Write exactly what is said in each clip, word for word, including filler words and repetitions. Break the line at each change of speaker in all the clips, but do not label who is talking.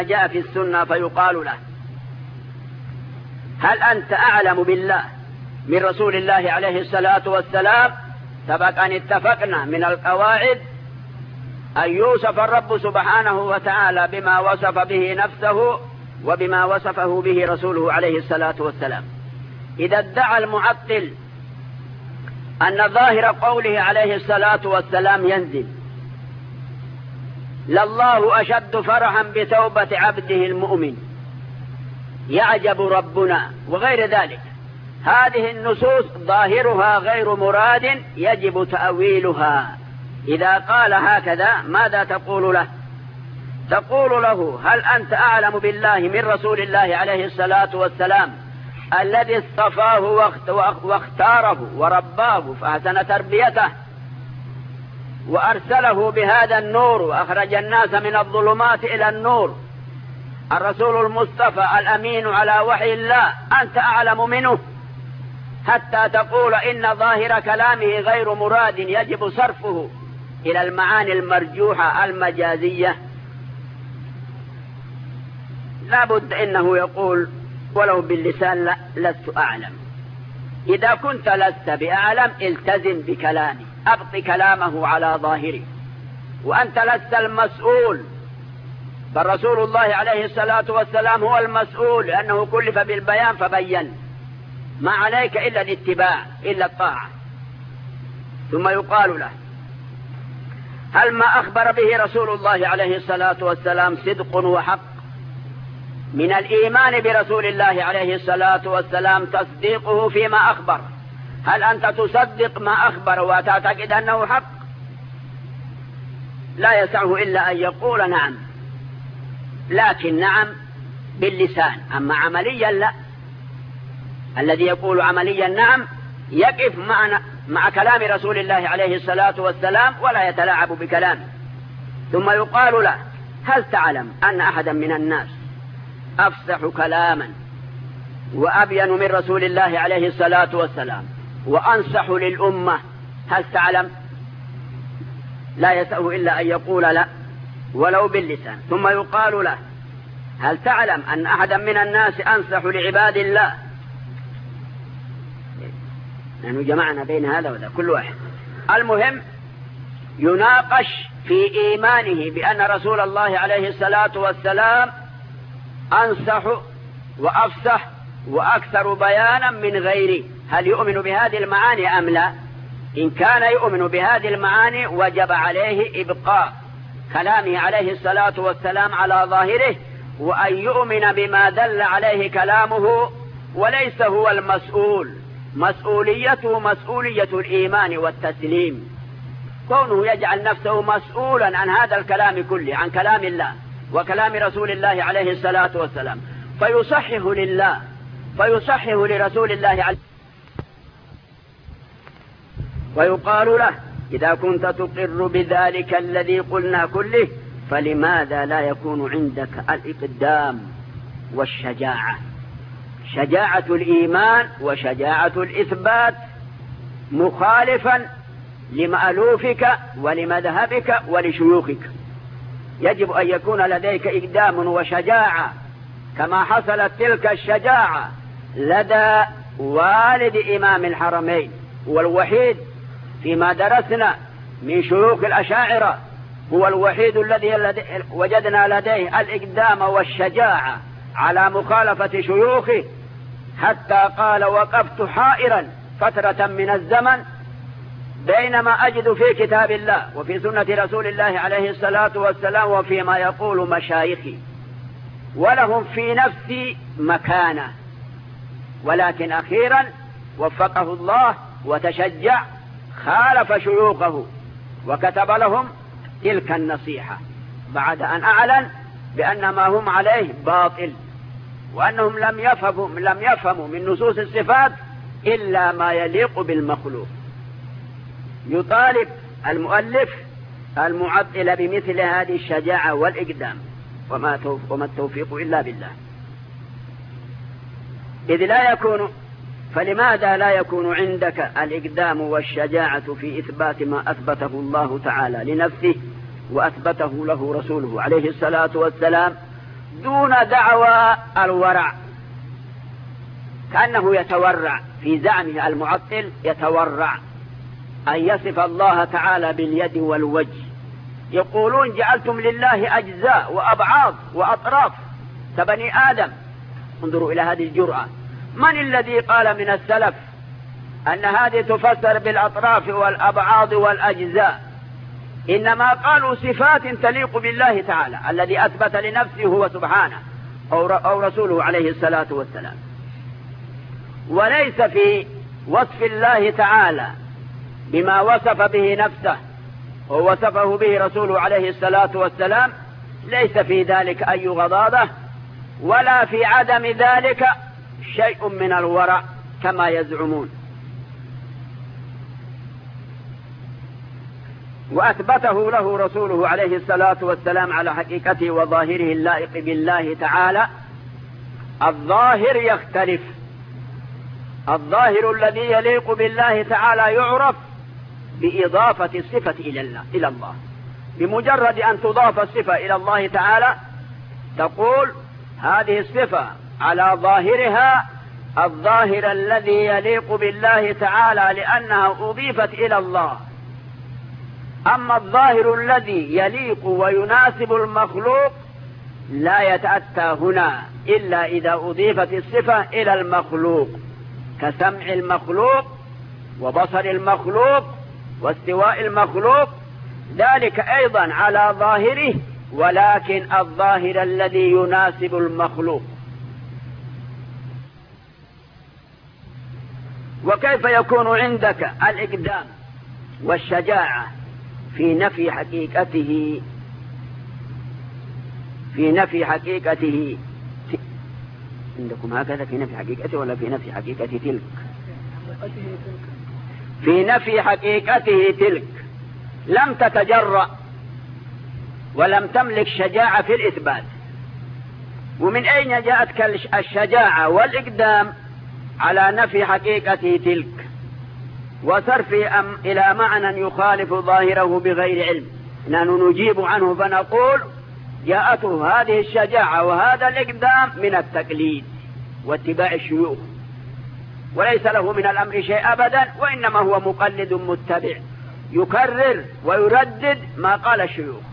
جاء في السنة فيقال له: هل أنت أعلم بالله من رسول الله عليه الصلاة والسلام؟ سبق أن اتفقنا من القواعد أن يوصف الرب سبحانه وتعالى بما وصف به نفسه وبما وصفه به رسوله عليه الصلاة والسلام. إذا ادعى المعطل أن ظاهر قوله عليه الصلاة والسلام ينزل، لله أشد فرحا بتوبة عبده المؤمن، يعجب ربنا، وغير ذلك، هذه النصوص ظاهرها غير مراد يجب تأويلها. إذا قال هكذا ماذا تقول له؟ تقول له: هل أنت أعلم بالله من رسول الله عليه الصلاة والسلام الذي اصطفاه واختاره ورباه فأحسن تربيته وأرسله بهذا النور وأخرج الناس من الظلمات إلى النور، الرسول المصطفى الأمين على وحي الله، أنت أعلم منه حتى تقول إن ظاهر كلامه غير مراد يجب صرفه إلى المعاني المرجوحة المجازية؟ لابد إنه يقول ولو باللسان: لا لست أعلم. إذا كنت لست بأعلم التزم بكلامي، أبق كلامه على ظاهره، وأنت لست المسؤول، فالرسول الله عليه الصلاة والسلام هو المسؤول لأنه كلف بالبيان فبين، ما عليك إلا الاتباع إلا الطاعة. ثم يقال له: هل ما أخبر به رسول الله عليه الصلاة والسلام صدق وحق؟ من الإيمان برسول الله عليه الصلاة والسلام تصديقه فيما أخبر. هل أنت تصدق ما أخبر وتعتقد أنه حق؟ لا يسعه إلا أن يقول نعم، لكن نعم باللسان، أما عمليا لا. الذي يقول عمليا نعم يقف مع, مع كلام رسول الله عليه الصلاة والسلام ولا يتلاعب بكلامه. ثم يقال له: هل تعلم أن أحدا من الناس أفسح كلاما وأبين من رسول الله عليه الصلاة والسلام وأنصح للأمة؟ هل تعلم؟ لا يسعه إلا أن يقول لا ولو باللسان. ثم يقال له: هل تعلم أن أحدا من الناس أنصح لعباد الله؟ نحن جمعنا بين هذا وذا كل واحد. المهم يناقش في إيمانه بأن رسول الله عليه الصلاة والسلام أنصح وأفصح وأكثر بيانا من غيره، هل يؤمن بهذه المعاني أم لا؟ إن كان يؤمن بهذه المعاني وجب عليه إبقاء كلامه عليه الصلاة والسلام على ظاهره، وأن يؤمن بما دل عليه كلامه، وليس هو المسؤول، مسؤوليته مسؤولية الإيمان والتسليم. كونه يجعل نفسه مسؤولا عن هذا الكلام كله، عن كلام الله وكلام رسول الله عليه الصلاة والسلام، فيصحح لله فيصحح لرسول الله عليه، ويقال له: إذا كنت تقر بذلك الذي قلنا كله فلماذا لا يكون عندك الإقدام والشجاعة؟ شجاعة الإيمان وشجاعة الإثبات مخالفا لمألوفك ولمذهبك ولشيوخك. يجب أن يكون لديك إقدام وشجاعة كما حصلت تلك الشجاعة لدى والد إمام الحرمين، هو الوحيد فيما درسنا من شيوخ الأشاعرة، هو الوحيد الذي وجدنا لديه الإقدام والشجاعة على مخالفة شيوخه، حتى قال: وقفت حائرا فترة من الزمن بينما أجد في كتاب الله وفي سنة رسول الله عليه الصلاة والسلام وفيما يقول مشايخي، ولهم في نفسي مكانة، ولكن أخيرا وفقه الله وتشجع، خالف شيوخه وكتب لهم تلك النصيحة بعد أن أعلن بأن ما هم عليه باطل، وأنهم لم يفهموا, لم يفهموا من نصوص الصفات إلا ما يليق بالمخلوق. يطالب المؤلف المعطل بمثل هذه الشجاعة والإقدام، وما التوفيق إلا بالله. إذ لا يكون فلماذا لا يكون عندك الإقدام والشجاعة في إثبات ما أثبته الله تعالى لنفسه وأثبته له رسوله عليه الصلاة والسلام، دون دعوى الورع، كأنه يتورع في زعمه المعطل، يتورع أن يصف الله تعالى باليد والوجه. يقولون جعلتم لله أجزاء وأبعاض وأطراف كبني آدم. انظروا إلى هذه الجرأة. من الذي قال من السلف أن هذه تفسر بالأطراف والأبعاض والأجزاء؟ إنما قالوا صفات تليق بالله تعالى الذي أثبت لنفسه هو سبحانه أو رسوله عليه الصلاة والسلام، وليس في وصف الله تعالى بما وصف به نفسه ووصفه به رسوله عليه الصلاة والسلام ليس في ذلك أي غضاضة، ولا في عدم ذلك شيء من الورع كما يزعمون. وأثبته له رسوله عليه الصلاة والسلام على حقيقته وظاهره اللائق بالله تعالى. الظاهر يختلف. الظاهر الذي يليق بالله تعالى يعرف بإضافة الصفة إلى الله إلى الله. بمجرد أن تضاف الصفة إلى الله تعالى تقول هذه الصفة على ظاهرها الظاهر الذي يليق بالله تعالى لأنها أضيفت إلى الله. أما الظاهر الذي يليق ويناسب المخلوق لا يتأتى هنا إلا إذا أضيفت الصفة إلى المخلوق، كسمع المخلوق وبصر المخلوق واستواء المخلوق، ذلك أيضا على ظاهره، ولكن الظاهر الذي يناسب المخلوق. وكيف يكون عندك الإقدام والشجاعة في نفي حقيقته في نفي حقيقته عندكم هكذا في نفي حقيقته ولا في نفي حقيقة تلك؟ في نفي حقيقته تلك لم تتجرأ ولم تملك شجاعة في الإثبات. ومن أين جاءتك الشجاعة والإقدام على نفي حقيقته تلك وصرف أم إلى معنى يخالف ظاهره بغير علم؟ نحن نجيب عنه فنقول جاءته هذه الشجاعة وهذا الإقدام من التقليد واتباع الشيوخ، وليس له من الأمر شيء أبدا، وإنما هو مقلد متبع يكرر ويردد ما قال الشيوخ.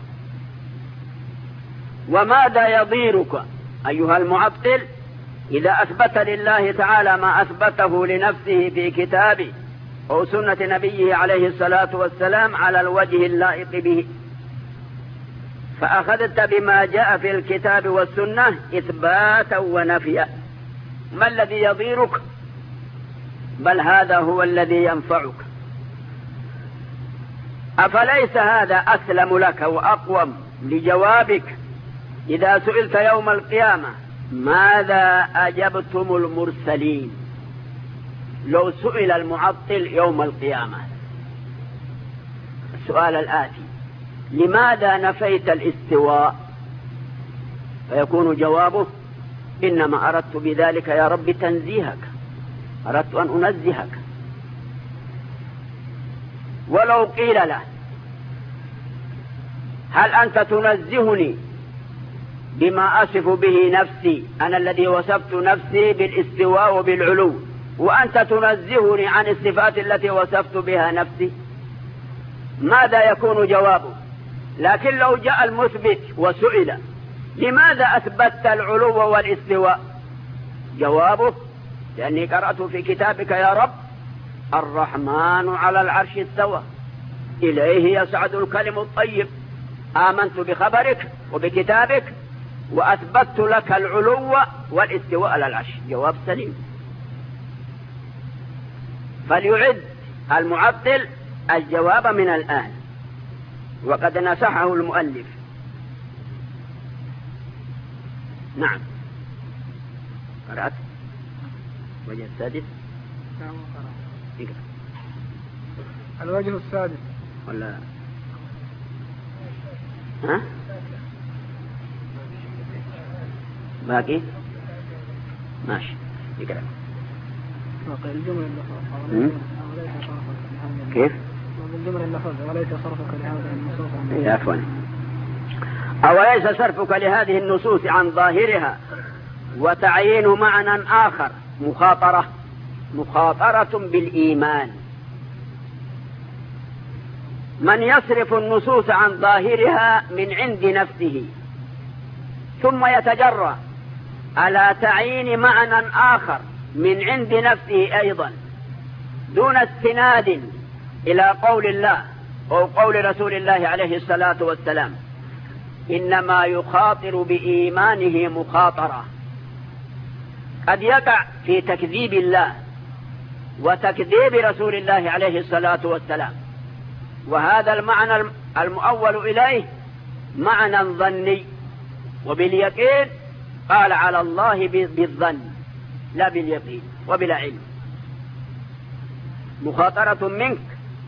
وماذا يضيرك أيها المعطل إذا أثبت لله تعالى ما أثبته لنفسه في كتابه أو سنة نبيه عليه الصلاة والسلام على الوجه اللائق به، فأخذت بما جاء في الكتاب والسنة إثباتا ونفيا؟ ما الذي يضيرك؟ بل هذا هو الذي ينفعك. أفليس هذا أسلم لك وأقوم لجوابك إذا سئلت يوم القيامة ماذا أجبتم المرسلين؟ لو سئل المعطل يوم القيامة السؤال الآتي: لماذا نفيت الاستواء؟ فيكون جوابه: إنما أردت بذلك يا رب تنزيهك، أردت أن أنزهك. ولو قيل له: هل أنت تنزهني بما أصف به نفسي، أنا الذي وصفت نفسي بالاستواء وبالعلو، وأنت تنزهني عن الصفات التي وصفت بها نفسي؟ ماذا يكون جوابه؟ لكن لو جاء المثبت وسئل لماذا أثبتت العلو والاستواء؟ جوابه: لأني قرأت في كتابك يا رب الرحمن على العرش استوى إليه يصعد الكلم الطيب، آمنت بخبرك وبكتابك وأثبتت لك العلو والاستواء على العرش. جواب سليم. فليعد المعطل الجواب من الآن، وقد نصحه المؤلف. نعم. قرأت الوجه السادس.
نعم قرأت.
اقرأ.
الوجه السادس
ولا ها باقي؟ ماشي. اقرأ.
الجمل اللفظ
كيف؟
الجمل اللفظ وليس صرفك لهذا المصروف.
عفوا. أوليس صرفك لهذه النصوص عن ظاهرها وتعيين معنى آخر مخاطرة مخاطرة بالإيمان؟ من يصرف النصوص عن ظاهرها من عند نفسه ثم يتجرأ على تعيين معنى آخر من عند نفسه أيضا دون استناد إلى قول الله أو قول رسول الله عليه الصلاة والسلام، إنما يخاطر بإيمانه مخاطرة قد يقع في تكذيب الله وتكذيب رسول الله عليه الصلاة والسلام. وهذا المعنى المؤول إليه معنى ظني، وباليقين قال على الله بالظن لا باليقين وبلا علم. مخاطرة منك،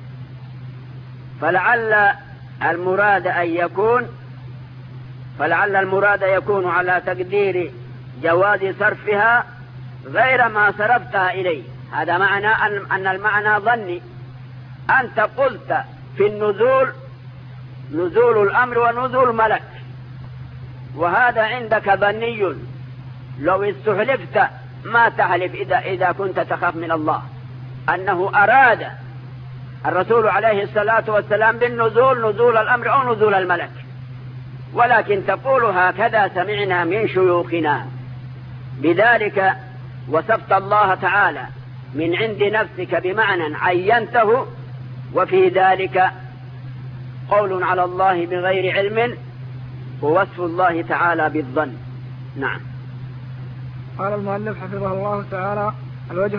فلعل المراد أن يكون فلعل المراد يكون على تقدير جواز صرفها غير ما صرفتها إليه. هذا معنى أن المعنى ظني. أنت قلت في النزول نزول الأمر ونزول ملك، وهذا عندك ظني، لو استحلفت ما تحلف إذا, إذا كنت تخاف من الله أنه أراد الرسول عليه الصلاة والسلام بالنزول نزول الأمر أو نزول الملك، ولكن تقول هكذا سمعنا من شيوخنا. بذلك وصفت الله تعالى من عند نفسك بمعنى عينته، وفي ذلك قول على الله بغير علم ووصف الله تعالى بالظن. نعم.
قال المؤلف حفظه الله تعالى: الوجه